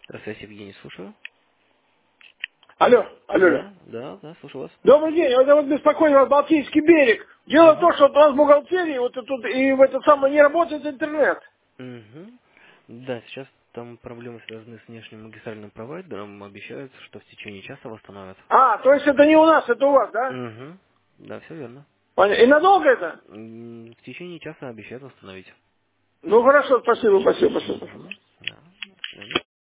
Здравствуйте, Евгений, слушаю. Алло, алло, алло. Да, слушаю вас. Добрый день, это вот беспокоит вас Балтийский берег. Дело в Угу. том, что у нас в бухгалтерии вот тут и в это самое не работает интернет. Угу. Да, сейчас там проблемы связаны с внешним магистральным провайдером. Обещают, что в течение часа восстановят. А, то есть это не у нас, это у вас, да? Угу. Да, все верно. И надолго это? В течение часа обещают восстановить. Ну хорошо, спасибо, спасибо, спасибо. Угу.